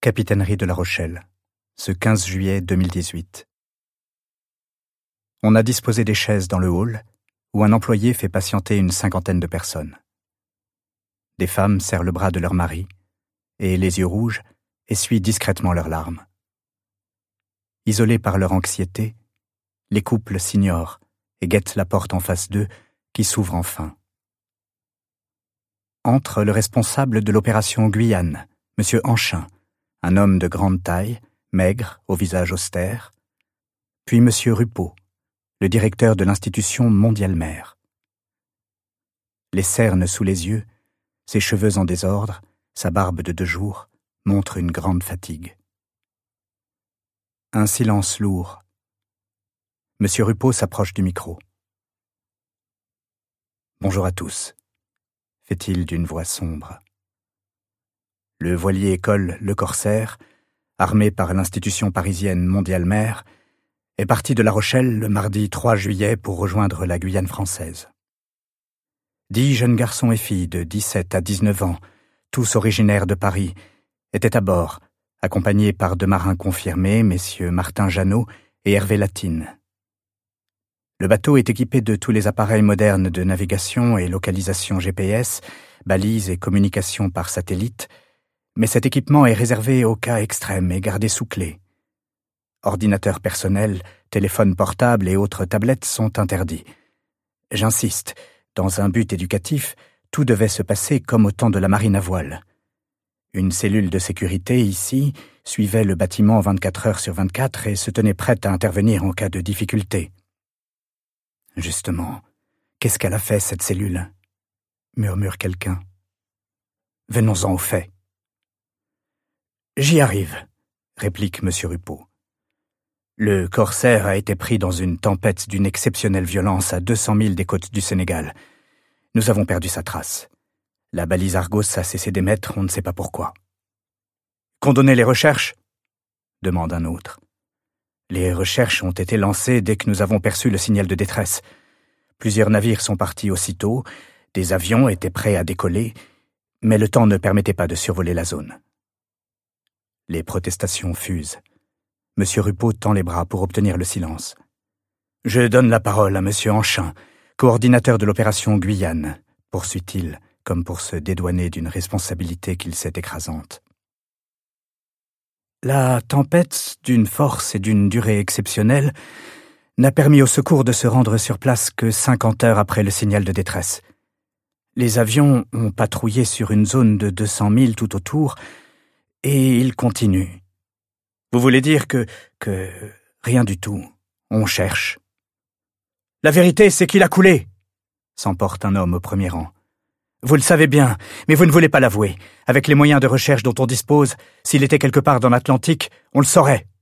Capitainerie de La Rochelle, ce 15 juillet 2018. On a disposé des chaises dans le hall, où un employé fait patienter une cinquantaine de personnes. Des femmes serrent le bras de leur mari, et, les yeux rouges, essuient discrètement leurs larmes. Isolés par leur anxiété, les couples s'ignorent et guettent la porte en face d'eux, qui s'ouvre enfin. Entre le responsable de l'opération Guyane, M. Anchin, un homme de grande taille, maigre, au visage austère, puis M. Rupeau, le directeur de l'institution Mondiale-Mère. Les cernes sous les yeux, ses cheveux en désordre, sa barbe de 2 jours, montrent une grande fatigue. Un silence lourd. M. Rupeau s'approche du micro. « Bonjour à tous », fait-il d'une voix sombre. Le voilier Col Le Corsaire, armé par l'institution parisienne Mondiale-Mère, est parti de La Rochelle le mardi 3 juillet pour rejoindre la Guyane française. 10 jeunes garçons et filles de 17 à 19 ans, tous originaires de Paris, étaient à bord, accompagnés par 2 marins confirmés, messieurs Martin Jeannot et Hervé Latine. Le bateau est équipé de tous les appareils modernes de navigation et localisation GPS, balises et communication par satellite, mais cet équipement est réservé aux cas extrêmes et gardé sous clé. Ordinateurs personnels, téléphones portables et autres tablettes sont interdits. J'insiste, dans un but éducatif, tout devait se passer comme au temps de la marine à voile. Une cellule de sécurité, ici, suivait le bâtiment 24 heures sur 24 et se tenait prête à intervenir en cas de difficulté. Justement, qu'est-ce qu'elle a fait, cette cellule ? Murmure quelqu'un. Venons-en au fait. J'y arrive, réplique M. Rupeau. Le Corsaire a été pris dans une tempête d'une exceptionnelle violence à 200 milles des côtes du Sénégal. Nous avons perdu sa trace. La balise Argos a cessé d'émettre, on ne sait pas pourquoi. Condamner les recherches ? Demande un autre. Les recherches ont été lancées dès que nous avons perçu le signal de détresse. Plusieurs navires sont partis aussitôt, des avions étaient prêts à décoller, mais le temps ne permettait pas de survoler la zone. Les protestations fusent. M. Rupeau tend les bras pour obtenir le silence. Je donne la parole à M. Anchin, coordinateur de l'opération Guyane, poursuit-il, comme pour se dédouaner d'une responsabilité qu'il sait écrasante. La tempête, d'une force et d'une durée exceptionnelles, n'a permis au secours de se rendre sur place que 50 heures après le signal de détresse. Les avions ont patrouillé sur une zone de 200 milles tout autour, et ils continuent. Vous voulez dire que rien du tout. On cherche. La vérité, c'est qu'il a coulé, s'emporte un homme au premier rang. Vous le savez bien, mais vous ne voulez pas l'avouer. Avec les moyens de recherche dont on dispose, s'il était quelque part dans l'Atlantique, on le saurait.